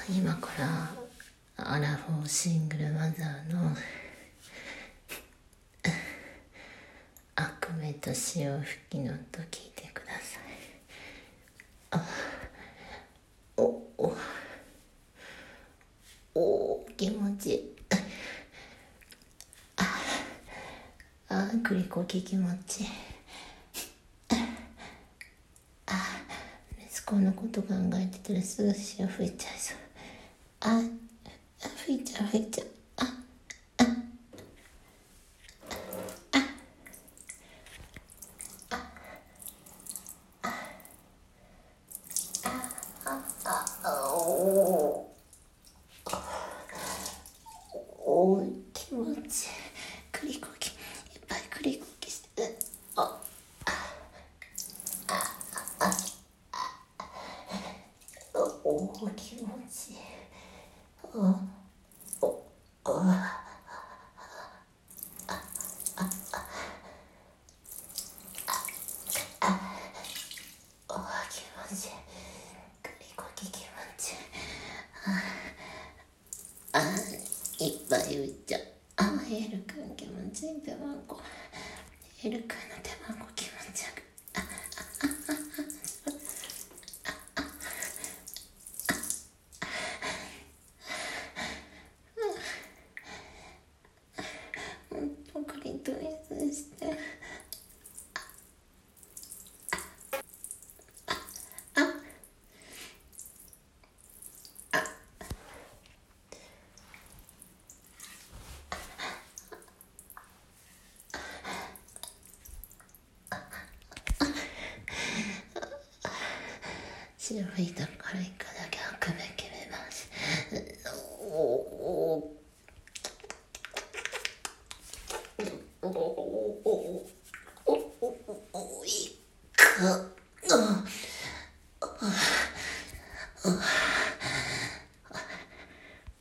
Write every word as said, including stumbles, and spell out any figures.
今からアラフォーシングルマザーの悪夢と潮吹きの音聞いてください。あおおお気持ちいい。ああ栗こき気持ちいい。あ息子のこと考えてたらすぐ潮吹いちゃいそう。あ吹いちゃう吹いちゃう。おお気持ちいい。栗こきいっぱい栗こきしてる。あおお気持ちいい。おおお気持ちいい。栗こき気持ちいい。あいっぱい打っちゃう。あヘルくん気持ちいい。ペマンコヘルくんの手マンコ気持ちよく。あほんとクリトリスして潮吹いたから一回だけ悪夢決めます。おおおおおおおいかああ